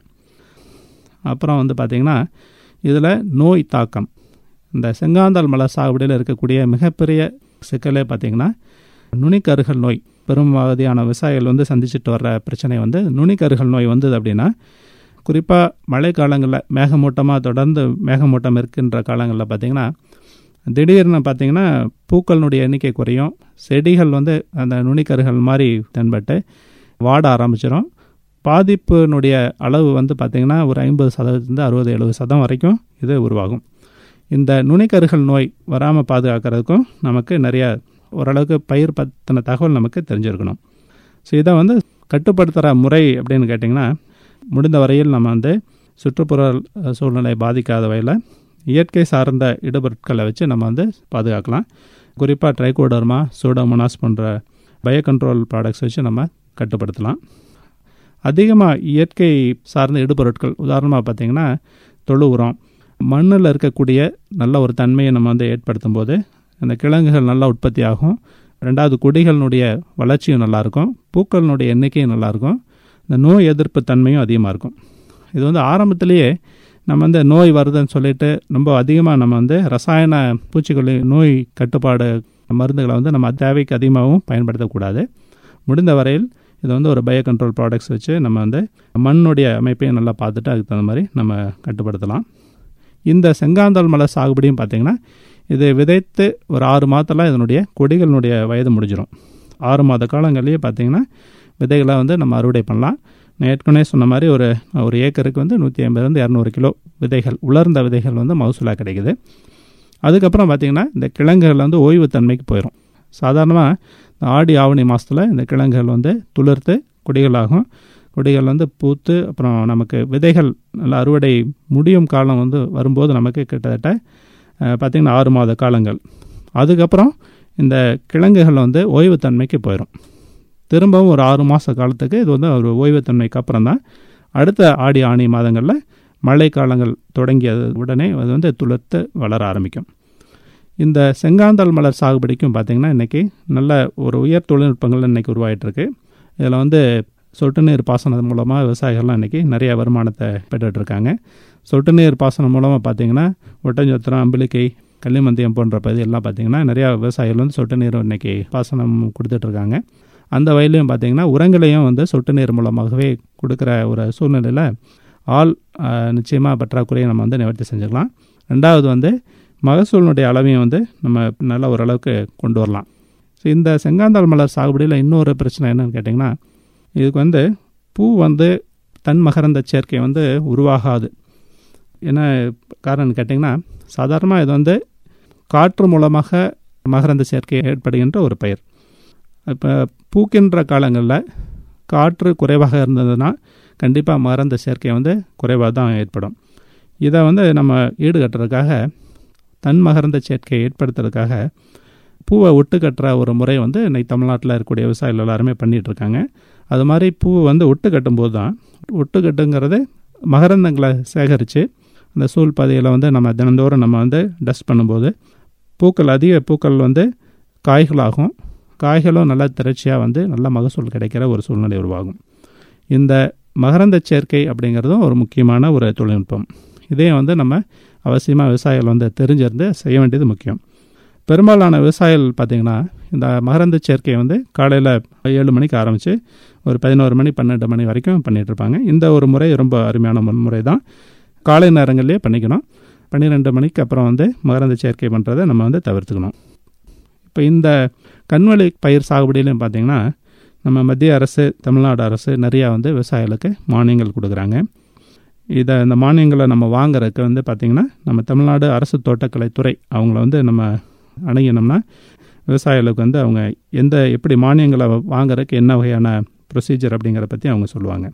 அப்புறம் வந்து பார்த்திங்கன்னா இதில் நோய் தாக்கம், இந்த செங்காந்தாள் மலர் சாகுபடியில் இருக்கக்கூடிய மிகப்பெரிய சிக்கலே பார்த்திங்கன்னா நுனிக்கருகள் நோய். பெரும்பாதியான விவசாயிகள் வந்து சந்திச்சுட்டு வர்ற பிரச்சனை வந்து நுனிக்கருகள் நோய் வந்தது அப்படின்னா குறிப்பாக மழை காலங்களில் மேகமூட்டமாக தொடர்ந்து மேகமூட்டம் இருக்கின்ற காலங்களில் பார்த்திங்கன்னா திடீர்னு பார்த்திங்கன்னா பூக்களினுடைய எண்ணிக்கை குறையும், செடிகள் வந்து அந்த நுனிக்கருகள் மாதிரி தென்பட்டு வாட ஆரம்பிச்சிடும். பாதிப்பினுடைய அளவு வந்து பார்த்திங்கன்னா ஒரு ஐம்பது சதவீதத்துலேருந்து அறுபது எழுபது சதம் வரைக்கும் இது உருவாகும். இந்த நுனிக்கருகள் நோய் வராமல் பாதுகாக்கிறதுக்கும் நமக்கு நிறைய ஓரளவுக்கு பயிர் பற்றின தகவல் நமக்கு தெரிஞ்சிருக்கணும். ஸோ இதை வந்து கட்டுப்படுத்துகிற முறை அப்படின்னு கேட்டிங்கன்னா முடிந்த வரையில் நம்ம வந்து சுற்றுப்புற சூழ்நிலை பாதிக்காத வகையில் இயற்கை சார்ந்த இடுபொருட்களை வச்சு நம்ம வந்து பாதுகாக்கலாம். குறிப்பாக ட்ரைகோடர்மா, சூடோமோனாஸ் போன்ற பயோ கண்ட்ரோல் ப்ராடக்ட்ஸ் வச்சு நம்ம கட்டுப்படுத்தலாம். அதிகமாக இயற்கை சார்ந்த இடுபொருட்கள் உதாரணமாக பார்த்திங்கன்னா தொழு உரம், மண்ணில் இருக்கக்கூடிய நல்ல ஒரு தன்மையை நம்ம வந்து ஏற்படுத்தும் போது அந்த கிழங்குகள் நல்லா உற்பத்தி ஆகும். ரெண்டாவது கொடிகளினுடைய வளர்ச்சியும் நல்லாயிருக்கும், பூக்களினுடைய எண்ணிக்கையும் நல்லாயிருக்கும், இந்த நோய் எதிர்ப்பு தன்மையும் அதிகமாக இருக்கும். இது வந்து ஆரம்பத்திலேயே நம்ம வந்து நோய் வருதுன்னு சொல்லிட்டு ரொம்ப அதிகமாக நம்ம வந்து ரசாயன பூச்சிக்கொல்லி நோய் கட்டுப்பாடு மருந்துகளை வந்து நம்ம தேவைக்கு அதிகமாகவும் பயன்படுத்தக்கூடாது. முடிந்த வரையில் இதை வந்து ஒரு பயோ கண்ட்ரோல் ப்ராடக்ட்ஸ் வச்சு நம்ம வந்து மண்ணுடைய அமைப்பையும் நல்லா பார்த்துட்டு அதுக்கு தகுந்த மாதிரி நம்ம கட்டுப்படுத்தலாம். இந்த செங்காந்தாள் மலர் சாகுபடியும் பார்த்திங்கன்னா இது விதைத்து ஒரு ஆறு மாதத்தில் இதனுடைய கொடிகளினுடைய வயது முடிஞ்சிடும். ஆறு மாத காலங்கள்லேயே பார்த்திங்கன்னா விதைகளை வந்து நம்ம அறுவடை பண்ணலாம். நான் ஏற்கனவே சொன்ன மாதிரி ஒரு ஒரு ஏக்கருக்கு வந்து நூற்றி ஐம்பதுலேருந்து இரநூறு கிலோ விதைகள் உலர்ந்த விதைகள் வந்து மகசூலாக கிடைக்குது. அதுக்கப்புறம் பார்த்திங்கன்னா இந்த கிழங்குகள் வந்து ஓய்வு தன்மைக்கு போயிடும். சாதாரணமாக ஆடி ஆவணி மாதத்தில் இந்த கிழங்குகள் வந்து துளிர்த்து கொடிகளாகும். கொடிகள் வந்து பூத்து அப்புறம் நமக்கு விதைகள் நல்லா அறுவடை முடியும் காலம் வந்து வரும்போது நமக்கு கிட்டத்தட்ட பார்த்திங்கன்னா ஆறு மாத காலங்கள். அதுக்கப்புறம் இந்த கிழங்குகள் வந்து ஓய்வு தன்மைக்கு போயிடும். திரும்பவும் ஒரு ஆறு மாத காலத்துக்கு இது வந்து ஒரு ஓய்வு தன்மைக்கு அப்புறம் தான் அடுத்த ஆடி ஆணி மாதங்களில் மழை காலங்கள் தொடங்கியது உடனே அது வந்து துளிர்த்து வளர ஆரம்பிக்கும். இந்த செங்காந்தாள் மலர் சாகுபடிக்கும் பார்த்திங்கன்னா இன்றைக்கி நல்ல ஒரு உயர் தொழில்நுட்பங்கள் இன்றைக்கி உருவாகிட்டுருக்கு. இதில் வந்து சொட்டு நீர் பாசனம் மூலமாக விவசாயிகள்லாம் இன்றைக்கி நிறைய வருமானத்தை பெற்றுட்ருக்காங்க. சொட்டு நீர் பாசனம் மூலமாக பார்த்திங்கன்னா ஒட்டஞ்சத்திரம், அம்பிளிக்கை, கள்ளிமந்தியம் போன்ற பகுதியெல்லாம் பார்த்திங்கன்னா நிறையா விவசாயிகள் வந்து சொட்டு நீர் இன்றைக்கி பாசனம் கொடுத்துட்ருக்காங்க. அந்த வயலையும் பார்த்திங்கன்னா உரங்களையும் வந்து சொட்டு நீர் மூலமாகவே கொடுக்குற ஒரு சூழ்நிலையில் ஆள் நிச்சயமாக பற்றாக்குறையை நம்ம வந்து நிவர்த்தி செஞ்சுக்கலாம். ரெண்டாவது வந்து மகசூலினுடைய அளவையும் வந்து நம்ம நல்ல ஓரளவுக்கு கொண்டு வரலாம். ஸோ இந்த செங்காந்தாள் மலர் சாகுபடியில் இன்னொரு பிரச்சனை என்னன்னு கேட்டிங்கன்னா இதுக்கு வந்து பூ வந்து தன் மகரந்த சேர்க்கை வந்து உருவாகாது. என்ன காரணம்னு கேட்டிங்கன்னா சாதாரணமாக இது வந்து காற்று மூலமாக மகரந்த சேர்க்கை ஏற்படுகின்ற ஒரு பயிர். இப்போ பூக்கின்ற காலங்களில் காற்று குறைவாக இருந்ததுன்னா கண்டிப்பாக மகரந்த சேர்க்கை வந்து குறைவாக தான் ஏற்படும். இதை வந்து நம்ம ஈடுகட்டுறதுக்காக தன் மகரந்த சேர்க்கையை ஏற்படுத்துறதுக்காக பூவை ஒட்டு கட்டுற ஒரு முறை வந்து இன்றைக்கி தமிழ்நாட்டில் இருக்கக்கூடிய விவசாயிகள் எல்லாருமே பண்ணிகிட்ருக்காங்க. அது மாதிரி பூவை வந்து ஒட்டு கட்டும்போது தான் ஒட்டு கட்டுங்கிறது மகரந்தங்களை சேகரித்து அந்த சூழ் பகுதியில் வந்து நம்ம தினந்தோறும் நம்ம வந்து டஸ்ட் பண்ணும்போது பூக்கள் அதிக பூக்கள் வந்து காய்களாகும். காய்களும் நல்லா திரட்சியாக வந்து நல்ல மகசூல் கிடைக்கிற ஒரு சூழ்நிலை உருவாகும். இந்த மகரந்த சேர்க்கை அப்படிங்கிறதும் ஒரு முக்கியமான ஒரு தொழில்நுட்பம். இதே வந்து நம்ம அவசியமாக விவசாயிகள் வந்து தெரிஞ்சிருந்து செய்ய வேண்டியது முக்கியம். பெரும்பாலான விவசாயிகள் பார்த்திங்கன்னா இந்த மகரந்த சேர்க்கையை வந்து காலையில் ஏழு மணிக்கு ஆரம்பித்து ஒரு பதினோரு மணி பன்னெண்டு மணி வரைக்கும் பண்ணிகிட்ருப்பாங்க. இந்த ஒரு முறை ரொம்ப அருமையான முறை தான். காலை நேரங்கள்லேயே பண்ணிக்கணும். பன்னிரெண்டு மணிக்கு அப்புறம் வந்து மகரந்த சேர்க்கை பண்ணுறதை நம்ம வந்து தவிர்த்துக்கணும். இப்போ இந்த கண்வழி பயிர் சாகுபடியிலையும் பார்த்திங்கன்னா நம்ம மத்திய அரசு, தமிழ்நாடு அரசு நிறையா வந்து விவசாயிகளுக்கு மானியங்கள் கொடுக்குறாங்க. இதை இந்த மானியங்களை நம்ம வாங்குறதுக்கு வந்து பார்த்திங்கன்னா நம்ம தமிழ்நாடு அரசு தோட்டக்கலைத்துறை அவங்கள வந்து நம்ம அணுகினோம்னா விவசாயிகளுக்கு வந்து அவங்க எந்த எப்படி மானியங்களை வாங்குறதுக்கு என்ன வகையான ப்ரொசீஜர் அப்படிங்கிறத பற்றி அவங்க சொல்லுவாங்க.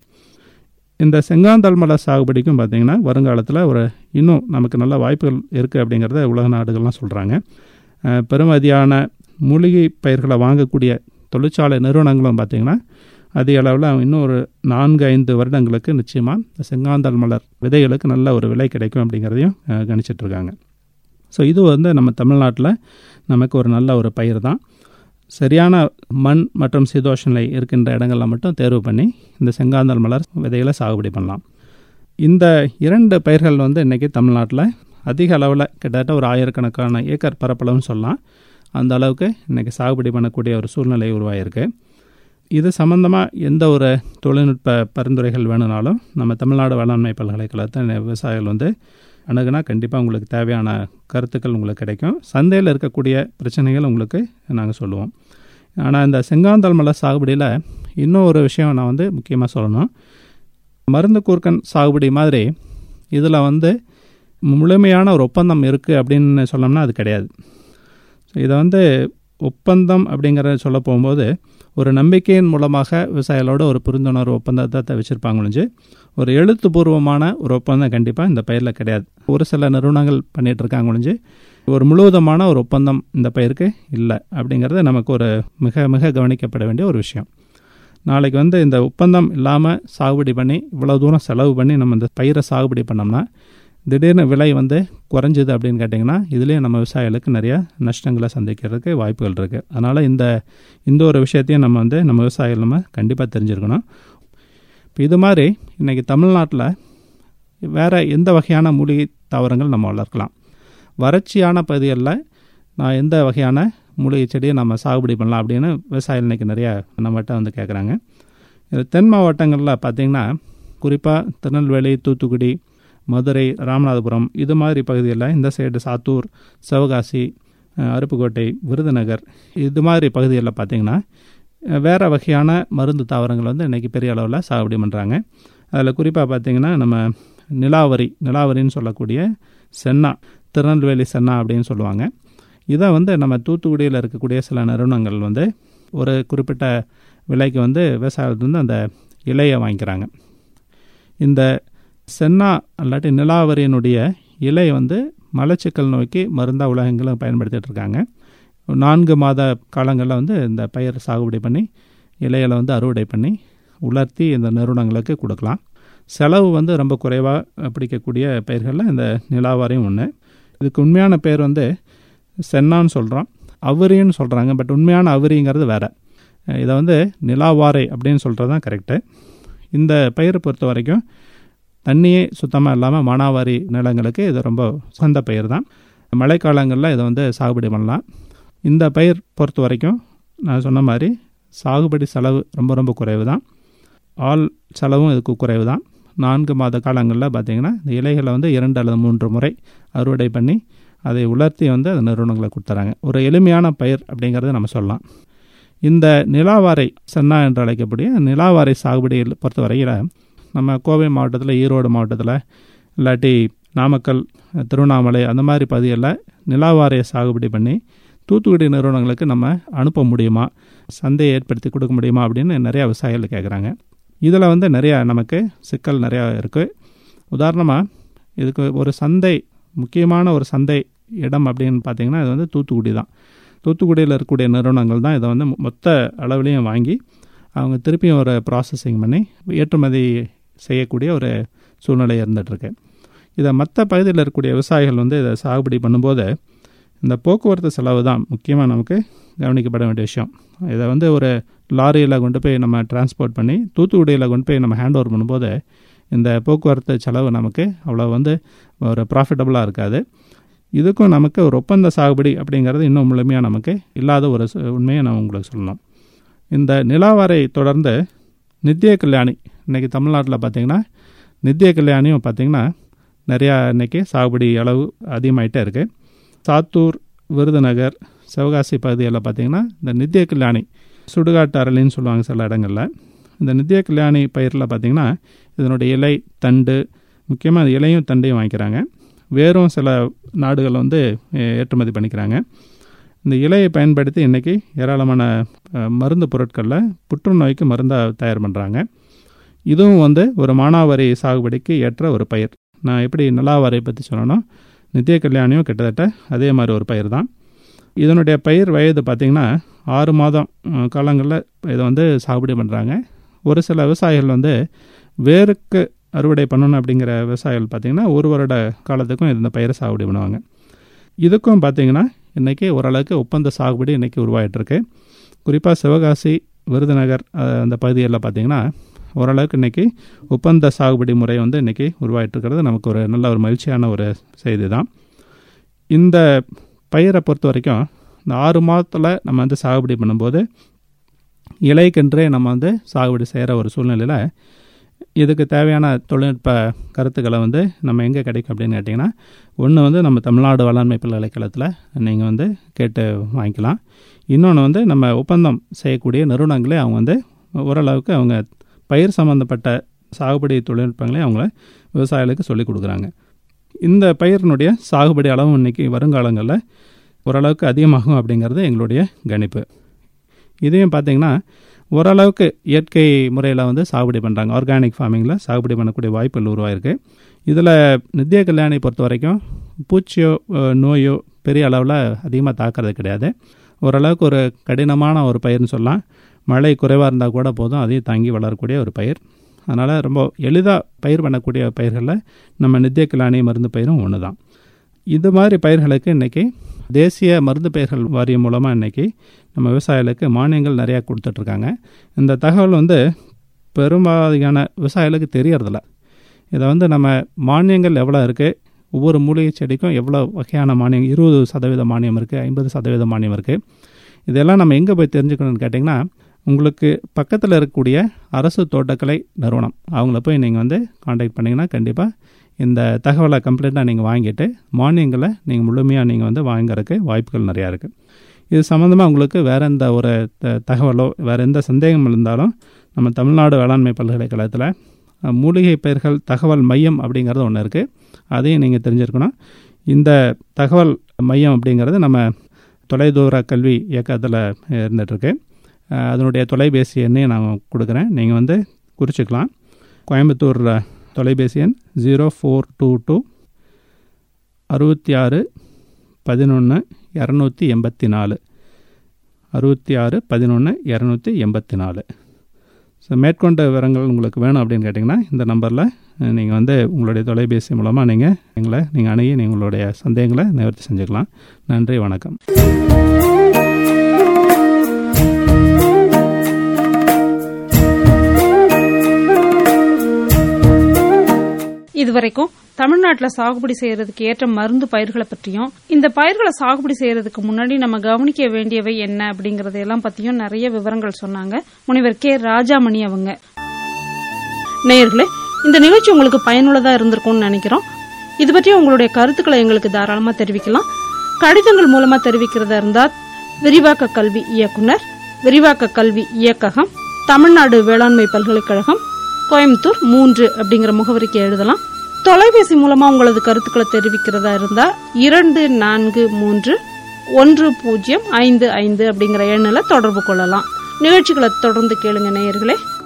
இந்த செங்காந்தள் மலர் சாகுபடிக்கும் பார்த்திங்கன்னா வருங்காலத்தில் ஒரு இன்னும் நமக்கு நல்ல வாய்ப்புகள் இருக்குது அப்படிங்கிறத உலக நாடுகள்லாம் சொல்கிறாங்க. பெருமதியான மூலிகை பயிர்களை வாங்கக்கூடிய தொழிற்சாலை நிறுவனங்களும் பார்த்திங்கன்னா அதிக அளவில் இன்னும் ஒரு நான்கு ஐந்து வருடங்களுக்கு நிச்சயமாக செங்காந்தள் மலர் விதைகளுக்கு நல்ல ஒரு விலை கிடைக்கும் அப்படிங்கிறதையும் கணிச்சிட்ருக்காங்க. ஸோ இது வந்து நம்ம தமிழ்நாட்டில் நமக்கு ஒரு நல்ல ஒரு பயிர் தான். சரியான மண் மற்றும் சீதோஷ நிலை இருக்கின்ற இடங்களில் மட்டும் தேர்வு பண்ணி இந்த செங்காந்தள் மலர் விதைகளை சாகுபடி பண்ணலாம். இந்த இரண்டு பயிர்கள் வந்து இன்றைக்கி தமிழ்நாட்டில் அதிக அளவில் கிட்டத்தட்ட ஒரு ஆயிரக்கணக்கான ஏக்கர் பரப்பளவுன்னு சொல்லலாம். அந்த அளவுக்கு இன்றைக்கி சாகுபடி பண்ணக்கூடிய ஒரு சூழ்நிலை உருவாகிருக்கு. இது சம்மந்தமாக எந்த ஒரு தொழில்நுட்ப பரிந்துரைகள் வேணும்னாலும் நம்ம தமிழ்நாடு வேளாண்மை பல்கலைக்கழகத்தை விவசாயிகள் வந்து அணுகுனா கண்டிப்பாக உங்களுக்கு தேவையான கருத்துக்கள் உங்களுக்கு கிடைக்கும். சந்தையில் இருக்கக்கூடிய பிரச்சனைகள் உங்களுக்கு நாங்கள் சொல்லுவோம். ஆனால் இந்த செங்காந்தள் மலர் சாகுபடியில் இன்னும் ஒரு விஷயம் நான் வந்து முக்கியமாக சொல்லணும். மருந்து கூர்க்கன் சாகுபடி மாதிரி இதில் வந்து முழுமையான ஒரு ஒப்பந்தம் இருக்குது அப்படின்னு சொன்னோம்னா அது கிடையாது. ஸோ இதை வந்து ஒப்பந்தம் அப்படிங்கிறத சொல்ல போகும்போது ஒரு நம்பிக்கையின் மூலமாக விவசாயிகளோட ஒரு புரிந்துணர்வு ஒப்பந்தத்தை வச்சுருப்பாங்க ஒழிஞ்சு ஒரு எழுத்துப்பூர்வமான ஒரு ஒப்பந்தம் கண்டிப்பாக இந்த பயிரில் கிடையாது. ஒரு சில நிறுவனங்கள் பண்ணிகிட்ருக்காங்க ஒழிஞ்சு ஒரு முழுவதமான ஒரு ஒப்பந்தம் இந்த பயிருக்கு இல்லை அப்படிங்கிறது நமக்கு ஒரு மிக மிக கவனிக்கப்பட வேண்டிய ஒரு விஷயம். நாளைக்கு வந்து இந்த ஒப்பந்தம் இல்லாமல் சாகுபடி பண்ணி இவ்வளோ தூரம் செலவு பண்ணி நம்ம இந்த பயிரை சாகுபடி பண்ணோம்னா திடீர்னு விலை வந்து குறைஞ்சிது அப்படின்னு கேட்டிங்கன்னா இதுலேயும் நம்ம விவசாயிகளுக்கு நிறையா நஷ்டங்களை சந்திக்கிறதுக்கு வாய்ப்புகள் இருக்குது. அதனால் இந்த இந்த ஒரு விஷயத்தையும் நம்ம வந்து நம்ம விவசாயிகள் நம்ம கண்டிப்பாக தெரிஞ்சிருக்கணும். இப்போ இது மாதிரி இன்றைக்கி தமிழ்நாட்டில் வேறு எந்த வகையான மூலிகை தாவரங்கள் நம்ம வளர்க்கலாம், வறட்சியான பகுதிகளில் நான் எந்த வகையான மூலிகை செடியை நம்ம சாகுபடி பண்ணலாம் அப்படின்னு விவசாயிகள் இன்றைக்கி நிறையா நம்மகிட்ட வந்து கேட்குறாங்க. தென் மாவட்டங்களில் பார்த்திங்கன்னா குறிப்பாக திருநெல்வேலி, தூத்துக்குடி, மதுரை, ராமநாதபுரம் இது மாதிரி பகுதிகளில் இந்த சைடு சாத்தூர், சிவகாசி, அருப்புக்கோட்டை, விருதுநகர் இது மாதிரி பகுதிகளில் பார்த்திங்கன்னா வேறு வகையான மருந்து தாவரங்கள் வந்து இன்றைக்கி பெரிய அளவில் சாகுபடி பண்ணுறாங்க. அதில் குறிப்பாக பார்த்திங்கன்னா நம்ம நிலாவரி நிலாவரின்னு சொல்லக்கூடிய சென்னா, திருநெல்வேலி சென்னா அப்படின்னு சொல்லுவாங்க. இதை வந்து நம்ம தூத்துக்குடியில் இருக்கக்கூடிய சில நிறுவனங்கள் வந்து ஒரு குறிப்பிட்ட விலைக்கு வந்து விவசாயத்துலேருந்து வந்து அந்த இலையை வாங்கிக்கிறாங்க. இந்த சென்னா அல்லாட்டி நிலாவரியினுடைய இலை வந்து மலச்சிக்கல் நோய்க்கு மருந்தாக உலகங்களும் பயன்படுத்திகிட்டு இருக்காங்க. நான்கு மாத காலங்களில் வந்து இந்த பயிர் சாகுபடி பண்ணி இலைகளை வந்து அறுவடை பண்ணி உலர்த்தி இந்த நிறுவனங்களுக்கு கொடுக்கலாம். செலவு வந்து ரொம்ப குறைவாக பிடிக்கக்கூடிய பயிர்களில் இந்த நிலாவாரியும் ஒன்று. இதுக்கு உண்மையான பேர் வந்து சென்னான்னு சொல்கிறோம், அவரின்னு சொல்கிறாங்க. பட் உண்மையான அவரிங்கிறது வேறு. இதை வந்து நிலாவாரை அப்படின்னு சொல்கிறது தான் கரெக்டு. இந்த பயிரை பொறுத்த வரைக்கும் தண்ணியே சுத்தமாக இல்லாமல் மானாவாரி நிலங்களுக்கு இது ரொம்ப சொந்த பயிர் தான். மழைக்காலங்களில் இதை வந்து சாகுபடி பண்ணலாம். இந்த பயிர் பொறுத்த வரைக்கும் நான் சொன்ன மாதிரி சாகுபடி செலவு ரொம்ப ரொம்ப குறைவு தான். ஆள் செலவும் இதுக்கு குறைவு தான். நான்கு மாத காலங்களில் பார்த்திங்கன்னா இந்த இலைகளை வந்து இரண்டு அல்லது மூன்று முறை அறுவடை பண்ணி அதை உலர்த்தி வந்து அந்த நிறுவனங்களை கொடுத்துறாங்க. ஒரு எளிமையான பயிர் அப்படிங்கிறத நம்ம சொல்லலாம். இந்த நிலாவாரை சென்னா என்று அழைக்கக்கூடிய நிலாவாரை சாகுபடியை பொறுத்த வரையில் நம்ம கோவை மாவட்டத்தில், ஈரோடு மாவட்டத்தில், இல்லாட்டி நாமக்கல், திருவண்ணாமலை அந்த மாதிரி பகுதிகளில் நிலாவாரையை சாகுபடி பண்ணி தூத்துக்குடி நிறுவனங்களுக்கு நம்ம அனுப்ப முடியுமா, சந்தையை ஏற்படுத்தி கொடுக்க முடியுமா அப்படின்னு நிறையா விவசாயிகள் கேட்குறாங்க. இதில் வந்து நிறையா நமக்கு சிக்கல் நிறையா இருக்குது. உதாரணமாக இதுக்கு ஒரு சந்தை, முக்கியமான ஒரு சந்தை இடம் அப்படின்னு பார்த்திங்கன்னா இது வந்து தூத்துக்குடி தான். தூத்துக்குடியில் இருக்கக்கூடிய நிறுவனங்கள் தான் இதை வந்து மொத்த அளவுலேயும் வாங்கி அவங்க திருப்பியும் ஒரு ப்ராசஸிங் பண்ணி ஏற்றுமதி செய்யக்கூடிய ஒரு சூழ்நிலை இருந்துகிட்ருக்கு. இதை மற்ற பகுதியில் இருக்கக்கூடிய விவசாயிகள் வந்து இதை சாகுபடி பண்ணும்போது இந்த போக்குவரத்து செலவு தான் முக்கியமாக நமக்கு கவனிக்கப்பட வேண்டிய விஷயம். இதை வந்து ஒரு லாரியில் கொண்டு போய் நம்ம டிரான்ஸ்போர்ட் பண்ணி தூத்துக்குடியில் கொண்டு போய் நம்ம ஹேண்ட் ஓவர் பண்ணும்போது இந்த போக்குவரத்து செலவு நமக்கு அவ்வளோ வந்து ஒரு ப்ராஃபிட்டபுளாக இருக்காது. இதுக்கும் நமக்கு ஒரு ஒப்பந்த சாகுபடி அப்படிங்கிறது இன்னும் முழுமையாக நமக்கு இல்லாத ஒரு உண்மையை நான் உங்களுக்கு சொல்லணும். இந்த நிலாவாரை தொடர்ந்து நித்திய கல்யாணி இன்றைக்கி தமிழ்நாட்டில் பார்த்திங்கன்னா நித்திய கல்யாணியும் பார்த்திங்கன்னா நிறையா இன்றைக்கி சாகுபடி அளவு அதிகமாகிட்டே இருக்குது. சாத்தூர், விருதுநகர், சிவகாசி பகுதியில் பார்த்திங்கன்னா இந்த நித்திய கல்யாணி சுடுகாட்டு அரளின்னு சொல்லுவாங்க சில இடங்களில். இந்த நித்திய கல்யாணி பயிரில் பார்த்திங்கன்னா இதனுடைய இலை, தண்டு, முக்கியமாக இலையும் தண்டையும் வாங்கிக்கிறாங்க. வேறும் சில நாடுகள் வந்து ஏற்றுமதி பண்ணிக்கிறாங்க. இந்த இலையை பயன்படுத்தி இன்றைக்கி ஏராளமான மருந்து பொருட்களில் புற்றுநோய்க்கு மருந்தாக தயார் பண்ணுறாங்க. இதுவும் வந்து ஒரு மானாவாரி சாகுபடிக்கு ஏற்ற ஒரு பயிர். நான் எப்படி நிலாவாரை பற்றி சொன்னேனோ நித்திய கல்யாணியும் கிட்டத்தட்ட அதே மாதிரி ஒரு பயிர் தான். இதனுடைய பயிர் வயது பார்த்திங்கன்னா ஆறு மாதம் காலங்களில் இதை வந்து சாகுபடி பண்ணுறாங்க. ஒரு சில விவசாயிகள் வந்து வேருக்கு அறுவடை பண்ணணும் அப்படிங்கிற விவசாயிகள் பார்த்திங்கன்னா ஒரு வருட காலத்துக்கும் இந்த பயிரை சாகுபடி பண்ணுவாங்க. இதுக்கும் பார்த்திங்கன்னா இன்றைக்கி ஓரளவுக்கு ஒப்பந்த சாகுபடி இன்றைக்கி உருவாகிட்டுருக்கு. குறிப்பாக சிவகாசி, விருதுநகர் அந்த பகுதிகளில் பார்த்திங்கன்னா ஓரளவுக்கு இன்றைக்கி ஒப்பந்த சாகுபடி முறை வந்து இன்றைக்கி உருவாகிட்டுருக்கிறது நமக்கு ஒரு நல்ல ஒரு மகிழ்ச்சியான ஒரு செய்தி தான். இந்த பயிரை பொறுத்த வரைக்கும் இந்த ஆறு மாதத்தில் நம்ம வந்து சாகுபடி பண்ணும்போது இலைக்கென்றே நம்ம வந்து சாகுபடி செய்கிற ஒரு சூழ்நிலையில் இதுக்கு தேவையான தொழில்நுட்ப கருத்துக்களை வந்து நம்ம எங்கே கிடைக்கும் அப்படின்னு கேட்டிங்கன்னா, ஒன்று வந்து நம்ம தமிழ்நாடு வேளாண்மை பல்கலைக்கழகத்தில் நீங்கள் வந்து கேட்டு வாங்கிக்கலாம். இன்னொன்று வந்து நம்ம ஒப்பந்தம் செய்யக்கூடிய நிறுவனங்களே அவங்க வந்து ஓரளவுக்கு அவங்க பயிர் சம்மந்தப்பட்ட சாகுபடி தொழில்நுட்பங்களே அவங்கள விவசாயிகளுக்கு சொல்லிக் கொடுக்குறாங்க. இந்த பயிரினுடைய சாகுபடி அளவும் இன்றைக்கி வருங்காலங்களில் ஓரளவுக்கு அதிகமாகும் அப்படிங்கிறது எங்களுடைய கணிப்பு. இதையும் பார்த்திங்கன்னா ஓரளவுக்கு இயற்கை முறையில் வந்து சாகுபடி பண்ணுறாங்க. ஆர்கானிக் ஃபார்மிங்கில் சாகுபடி பண்ணக்கூடிய வாய்ப்புகள் உருவாயிருக்கு. இதில் நித்திய கல்யாணி பொறுத்த வரைக்கும் பூச்சியோ நோயோ பெரிய அளவில் அதிகமாக தாக்கிறது கிடையாது. ஓரளவுக்கு ஒரு கடினமான ஒரு பயிர்னு சொல்லலாம். மழை குறைவாக இருந்தால் கூட போதும், அதையும் தாங்கி வளரக்கூடிய ஒரு பயிர். அதனால் ரொம்ப எளிதாக பயிர் பண்ணக்கூடிய பயிர்களில் நம்ம நித்திய கல்யாணி மருந்து பயிரும் ஒன்று தான். இது மாதிரி பயிர்களுக்கு இன்றைக்கி தேசிய மருந்து பயிர்கள் வாரியம் மூலமாக இன்றைக்கி நம்ம விவசாயிகளுக்கு மானியங்கள் நிறையா கொடுத்துட்ருக்காங்க. இந்த தகவல் வந்து பெரும்பாலான விவசாயிகளுக்கு தெரியறதில்ல. இதை வந்து நம்ம மானியங்கள் எவ்வளோ இருக்குது, ஒவ்வொரு மூலிகை செடிக்கும் எவ்வளோ வகையான மானியம், இருபது சதவீத மானியம் இருக்குது, ஐம்பது சதவீத மானியம் இருக்குது. இதெல்லாம் நம்ம எங்கே போய் தெரிஞ்சுக்கணும்னு கேட்டிங்கன்னா, உங்களுக்கு பக்கத்தில் இருக்கக்கூடிய அரசு தோட்டக்கலை நிறுவனம் அவங்கள போய் நீங்கள் வந்து காண்டாக்ட் பண்ணிங்கன்னா கண்டிப்பாக இந்த தகவலை கம்ப்ளீட்டாக நீங்கள் வாங்கிட்டு மானியங்களை நீங்கள் முழுமையாக நீங்கள் வந்து வாங்கிறதுக்கு வாய்ப்புகள் நிறையா இருக்குது. இது சம்மந்தமாக உங்களுக்கு வேறு எந்த ஒரு தகவலோ வேறு எந்த சந்தேகம் இருந்தாலும் நம்ம தமிழ்நாடு வேளாண்மை பல்கலைக்கழகத்தில் மூலிகை பயிர்கள் தகவல் மையம் அப்படிங்கிறது ஒன்று இருக்குது. அதையும் நீங்கள் தெரிஞ்சிருக்கணும். இந்த தகவல் மையம் அப்படிங்கிறது நம்ம தொலைதூர கல்வி இயக்கத்தில் இருந்துகிட்ருக்கு. அதனுடைய தொலைபேசி எண்ணையும் நான் கொடுக்குறேன், நீங்கள் வந்து குறிச்சிக்கலாம். கோயம்புத்தூர் தொலைபேசி எண் ஜீரோ ஃபோர் டூ டூ அறுபத்தி ஆறு பதினொன்று இரநூத்தி எண்பத்தி நாலு அறுபத்தி ஆறு பதினொன்று இரநூத்தி எண்பத்தி நாலு. ஸோ மேற்கொண்ட விவரங்கள் உங்களுக்கு வேணும் அப்படின்னு கேட்டிங்கன்னா இந்த நம்பரில் நீங்கள் வந்து உங்களுடைய தொலைபேசி மூலமாக நீங்கள் எங்களை நீங்கள் அணுகி நீங்கள் உங்களுடைய சந்தேகங்களை நிவர்த்தி செஞ்சுக்கலாம். நன்றி, வணக்கம். இதுவரைக்கும் தமிழ்நாட்டில் சாகுபடி செய்யறதுக்கு ஏற்ற மருந்து பயிர்களை பற்றியும், இந்த பயிர்களை சாகுபடி செய்யறதுக்கு முன்னாடி நம்ம கவனிக்க வேண்டியவை என்ன அப்படிங்கறதெல்லாம் பத்தியும் நிறைய விவரங்கள் சொன்னாங்க முனைவர் கே ராஜாமணி அவங்க. நேயர்களே, இந்த நிகழ்ச்சி உங்களுக்கு பயனுள்ளதா இருந்திருக்கும்னு நினைக்கிறோம். இது பற்றி உங்களுடைய கருத்துக்களை எங்களுக்கு தாராளமா தெரிவிக்கலாம். கடிதங்கள் மூலமா தெரிவிக்கிறதா இருந்தா விரிவாக்க கல்வி இயக்குனர், விரிவாக்க கல்வி இயக்ககம், தமிழ்நாடு வேளாண்மை பல்கலைக்கழகம், கோயம்புத்தூர் மூன்று அப்படிங்கிற முகவரிக்கு எழுதலாம். தொலைபேசி மூலமா உங்களது கருத்துக்களை தெரிவிக்கிறதா இருந்தா இரண்டு நான்கு மூன்று ஒன்று பூஜ்ஜியம் ஐந்து ஐந்து அப்படிங்கிற எண்ணில் தொடர்பு கொள்ளலாம். நிகழ்ச்சிகளை தொடர்ந்து கேளுங்க நேயர்களே.